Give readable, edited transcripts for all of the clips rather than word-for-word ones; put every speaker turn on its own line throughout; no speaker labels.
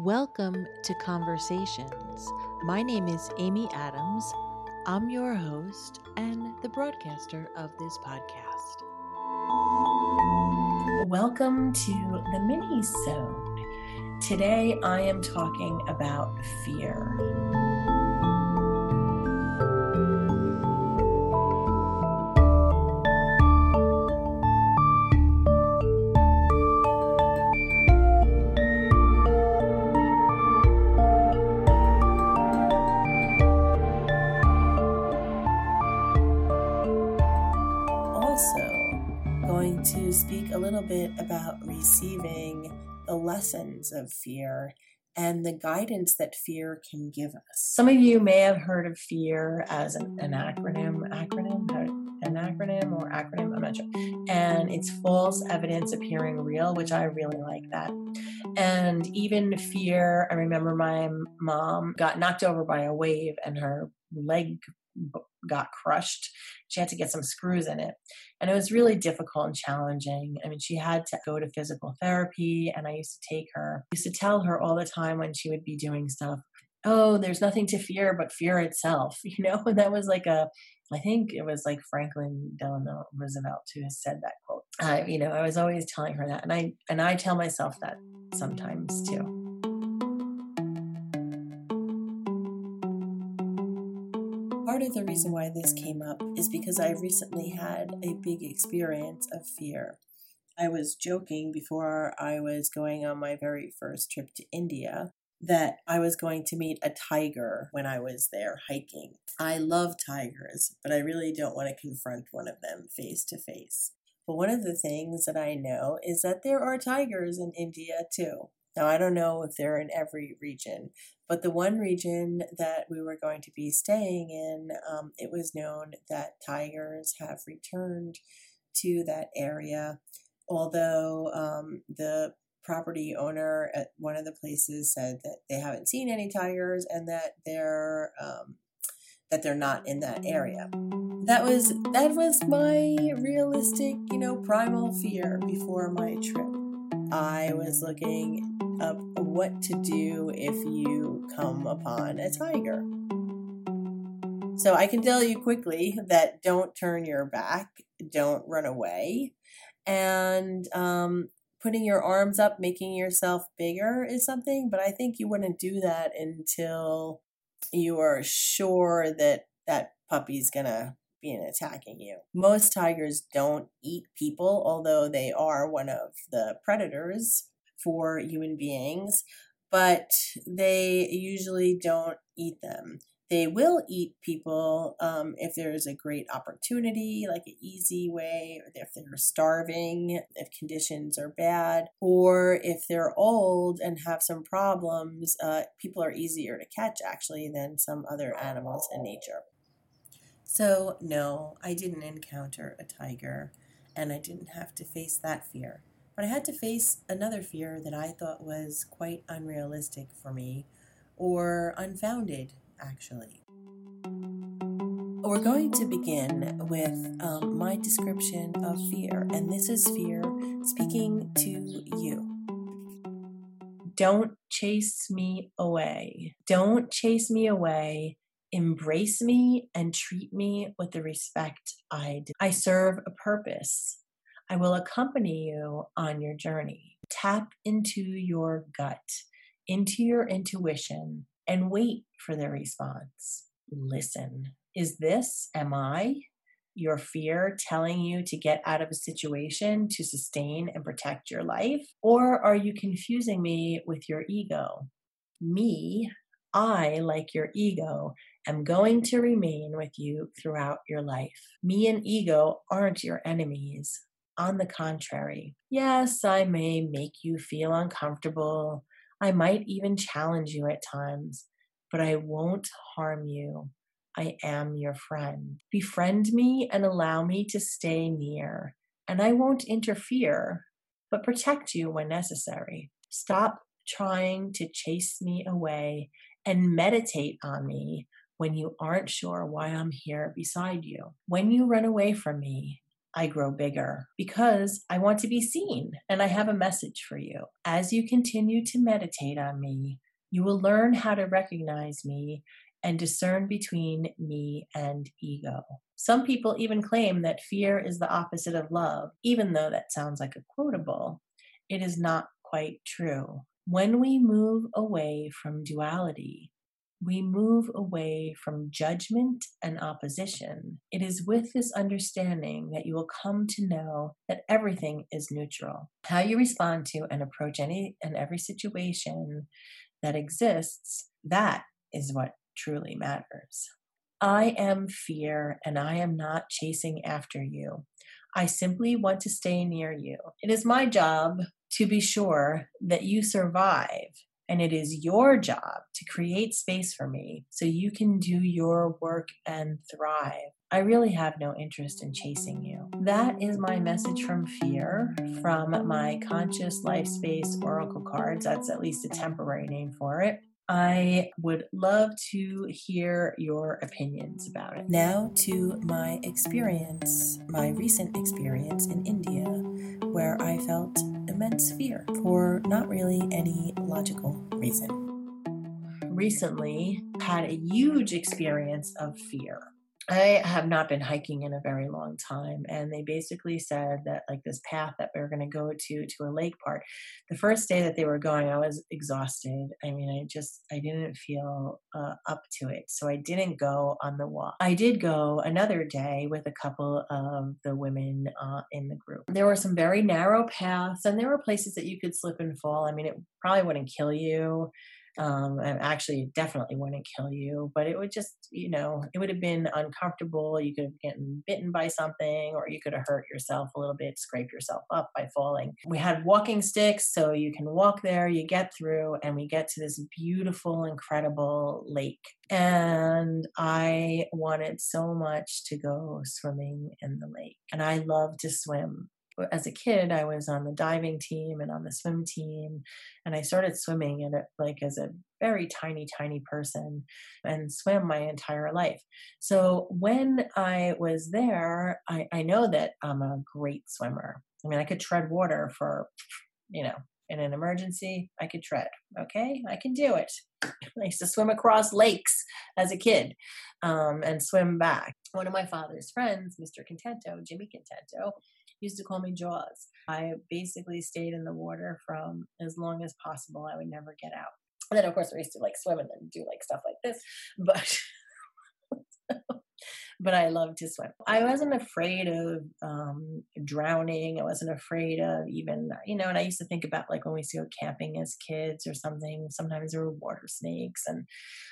Welcome to Conversations. My name is Amy Adams. I'm your host and the broadcaster of this podcast. Welcome to the mini-sode. Today I am talking about fear. To speak a little bit about receiving the lessons of fear and the guidance that fear can give us. Some of you may have heard of fear as an acronym, I'm not sure. And it's false evidence appearing real, which I really like that. And even fear, I remember my mom got knocked over by a wave and her leg got crushed. She had to get some screws in it. And it was really difficult and challenging. I mean, she had to go to physical therapy, and I used to take her. I used to tell her all the time when she would be doing stuff, oh, there's nothing to fear but fear itself, and that was I think it was like Franklin Delano Roosevelt who has said that quote. I was always telling her that, and I tell myself that sometimes too. Part of the reason why this came up is because I recently had a big experience of fear. I was joking before I was going on my very first trip to India that I was going to meet a tiger when I was there hiking. I love tigers, but I really don't want to confront one of them face to face. But one of the things that I know is that there are tigers in India too. Now, I don't know if they're in every region, but the one region that we were going to be staying in, it was known that tigers have returned to that area, although the property owner at one of the places said that they haven't seen any tigers and that they're not in that area. That was my realistic, primal fear before my trip. I was looking up what to do if you come upon a tiger. So I can tell you quickly that don't turn your back, don't run away, and putting your arms up, making yourself bigger is something, but I think you wouldn't do that until you are sure that that puppy's gonna be attacking you. Most tigers don't eat people, although they are one of the predators for human beings, but they usually don't eat them. They will eat people if there's a great opportunity, like an easy way, or if they're starving, if conditions are bad, or if they're old and have some problems. People are easier to catch, actually, than some other animals in nature. So, no, I didn't encounter a tiger, and I didn't have to face that fear. But I had to face another fear that I thought was quite unrealistic for me, or unfounded, actually. We're going to begin with my description of fear, and this is fear speaking to you. Don't chase me away. Don't chase me away. Embrace me and treat me with the respect I do. I serve a purpose. I will accompany you on your journey. Tap into your gut, into your intuition, and wait for the response. Listen. Am I, your fear telling you to get out of a situation to sustain and protect your life? Or are you confusing me with your ego? I, like your ego, am going to remain with you throughout your life. Me and ego aren't your enemies. On the contrary, yes, I may make you feel uncomfortable. I might even challenge you at times, but I won't harm you. I am your friend. Befriend me and allow me to stay near, and I won't interfere, but protect you when necessary. Stop trying to chase me away and meditate on me when you aren't sure why I'm here beside you. When you run away from me, I grow bigger because I want to be seen and I have a message for you. As you continue to meditate on me, you will learn how to recognize me and discern between me and ego. Some people even claim that fear is the opposite of love, even though that sounds like a quotable. It is not quite true. When we move away from duality, we move away from judgment and opposition. It is with this understanding that you will come to know that everything is neutral. How you respond to and approach any and every situation that exists, that is what truly matters. I am fear, and I am not chasing after you. I simply want to stay near you. It is my job to be sure that you survive, and it is your job to create space for me so you can do your work and thrive. I really have no interest in chasing you. That is my message from fear, from my Conscious Life Space Oracle cards. That's at least a temporary name for it. I would love to hear your opinions about it. Now to my experience, my recent experience in India, where I felt immense fear for not really any logical reason. Recently, had a huge experience of fear. I have not been hiking in a very long time, and they basically said that like this path that we were going to go to a lake part. The first day that they were going, I was exhausted. I mean, I didn't feel up to it, so I didn't go on the walk. I did go another day with a couple of the women in the group. There were some very narrow paths, and there were places that you could slip and fall. I mean, it probably wouldn't kill you. And actually definitely wouldn't kill you, but it would just, it would have been uncomfortable. You could have gotten bitten by something, or you could have hurt yourself a little bit, scrape yourself up by falling. We had walking sticks, so you can walk there, you get through, and we get to this beautiful, incredible lake. And I wanted so much to go swimming in the lake. And I love to swim. As a kid, I was on the diving team and on the swim team, and I started swimming as a very tiny, tiny person, and swam my entire life. So when I was there, I know that I'm a great swimmer. I mean, I could tread water for, in an emergency, I could tread. Okay, I can do it. I used to swim across lakes as a kid and swim back. One of my father's friends, Mr. Contento, Jimmy Contento, used to call me Jaws. I basically stayed in the water from as long as possible. I would never get out. And then, of course, I used to swim and then do stuff like this. But I love to swim. I wasn't afraid of drowning. I wasn't afraid of even, and I used to think about when we used to go camping as kids or something, sometimes there were water snakes, and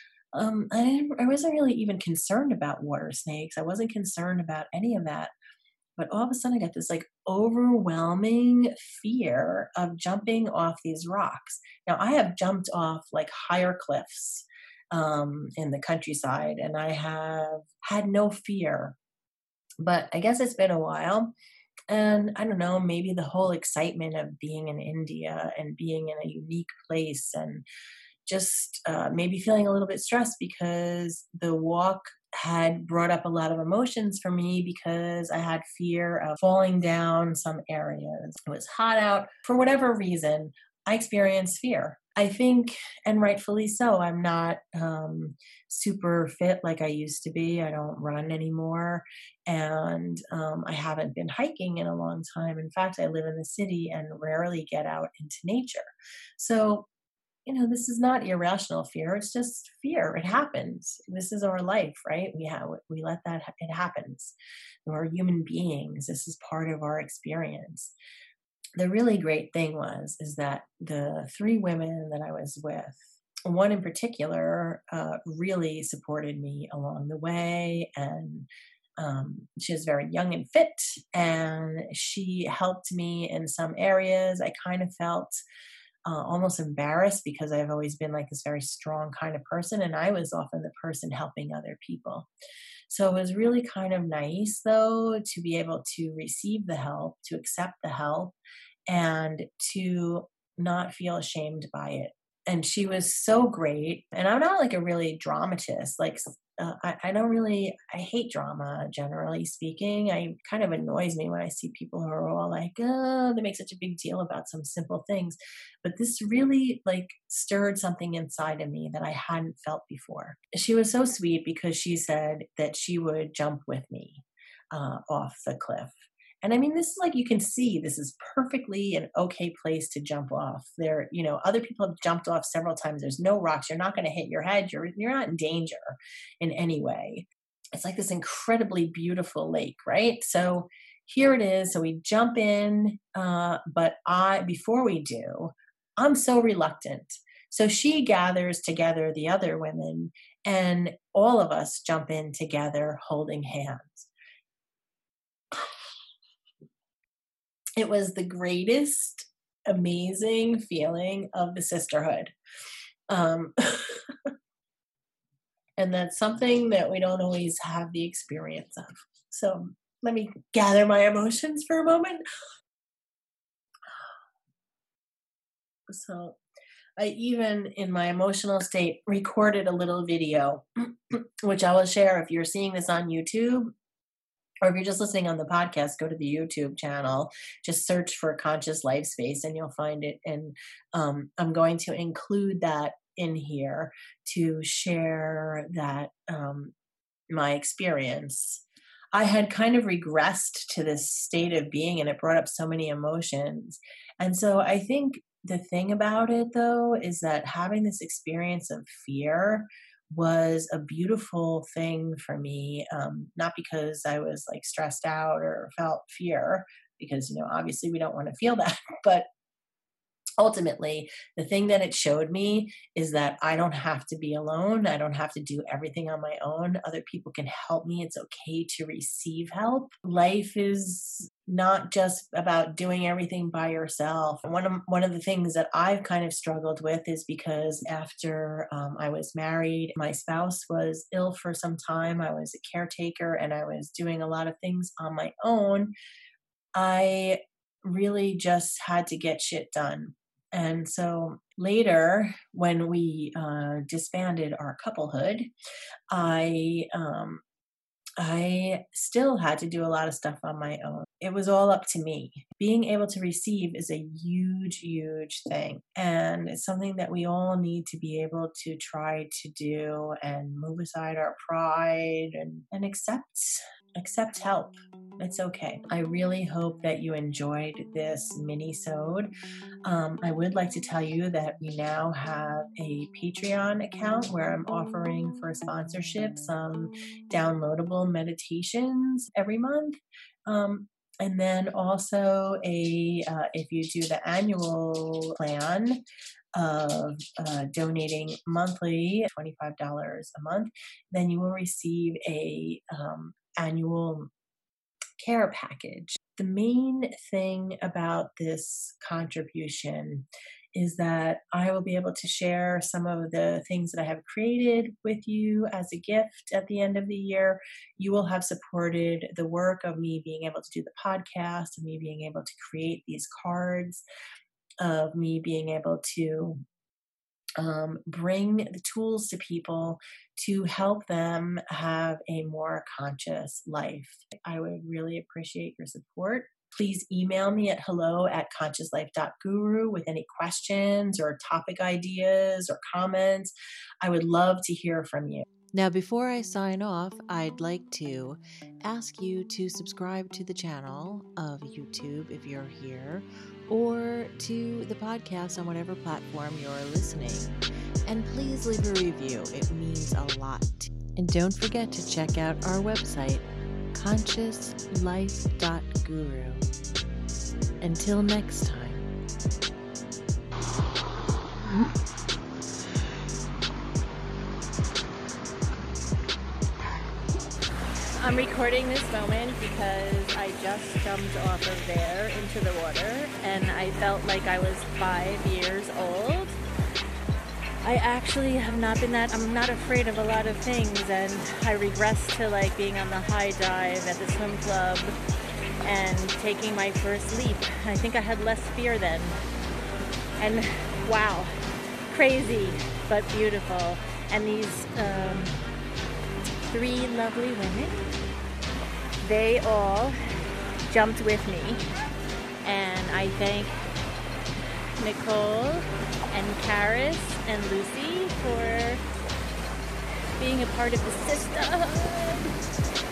I wasn't really even concerned about water snakes. I wasn't concerned about any of that. But all of a sudden I got this overwhelming fear of jumping off these rocks. Now I have jumped off higher cliffs in the countryside, and I have had no fear. But I guess it's been a while, and I don't know, maybe the whole excitement of being in India and being in a unique place, and just maybe feeling a little bit stressed because the walk had brought up a lot of emotions for me, because I had fear of falling down some areas. It was hot out. For whatever reason, I experienced fear. I think, and rightfully so, I'm not super fit like I used to be. I don't run anymore. And I haven't been hiking in a long time. In fact, I live in the city and rarely get out into nature. So this is not irrational fear. It's just fear. It happens. This is our life, right? We let that, it happens. We're human beings. This is part of our experience. The really great thing is that the three women that I was with, one in particular, really supported me along the way. And she was very young and fit, and she helped me in some areas. I kind of felt almost embarrassed, because I've always been this very strong kind of person, and I was often the person helping other people. So it was really kind of nice, though, to be able to receive the help, to accept the help, and to not feel ashamed by it. And she was so great. And I'm not a really dramatist. I hate drama, generally speaking. I kind of annoys me when I see people who are all like, oh, they make such a big deal about some simple things. But this really like stirred something inside of me that I hadn't felt before. She was so sweet because she said that she would jump with me off the cliff. And I mean, this is like, you can see this is perfectly an okay place to jump off. There, other people have jumped off several times. There's no rocks. You're not going to hit your head. You're not in danger in any way. It's like this incredibly beautiful lake, right? So here it is. So we jump in, but before we do, I'm so reluctant. So she gathers together the other women, and all of us jump in together holding hands. It was the greatest, amazing feeling of the sisterhood. And that's something that we don't always have the experience of. So let me gather my emotions for a moment. So I even, in my emotional state, recorded a little video, which I will share. If you're seeing this on YouTube, or if you're just listening on the podcast, go to the YouTube channel, just search for Conscious Life Space and you'll find it. And I'm going to include that in here to share that my experience. I had kind of regressed to this state of being, and it brought up so many emotions. And so I think the thing about it, though, is that having this experience of fear was a beautiful thing for me, not because I was like stressed out or felt fear, because, obviously we don't want to feel that, but ultimately the thing that it showed me is that I don't have to be alone. I don't have to do everything on my own. Other people can help me. It's okay to receive help. Life is not just about doing everything by yourself. One of the things that I've kind of struggled with is because after I was married, my spouse was ill for some time. I was a caretaker and I was doing a lot of things on my own. I really just had to get shit done. And so later, when we disbanded our couplehood, I still had to do a lot of stuff on my own. It was all up to me. Being able to receive is a huge, huge thing. And it's something that we all need to be able to try to do and move aside our pride and accept help. It's okay. I really hope that you enjoyed this mini-sode. I would like to tell you that we now have a Patreon account where I'm offering for sponsorship some downloadable meditations every month. And then also if you do the annual plan of donating monthly, $25 a month, then you will receive a annual care package. The main thing about this contribution is that I will be able to share some of the things that I have created with you as a gift at the end of the year. You will have supported the work of me being able to do the podcast, and me being able to create these cards, of me being able to bring the tools to people to help them have a more conscious life. I would really appreciate your support. Please email me at hello@consciouslife.guru with any questions or topic ideas or comments. I would love to hear from you.
Now, before I sign off, I'd like to ask you to subscribe to the channel of YouTube if you're here, or to the podcast on whatever platform you're listening. And please leave a review. It means a lot. And don't forget to check out our website, consciouslife.guru. Until next time.
I'm recording this moment because I just jumped off of there into the water and I felt like I was 5 years old. I actually have not been I'm not afraid of a lot of things, and I regress to like being on the high dive at the swim club and taking my first leap. I think I had less fear then. And wow, crazy but beautiful. And these 3 lovely women. They all jumped with me, and I thank Nicole and Karis and Lucy for being a part of the sisterhood.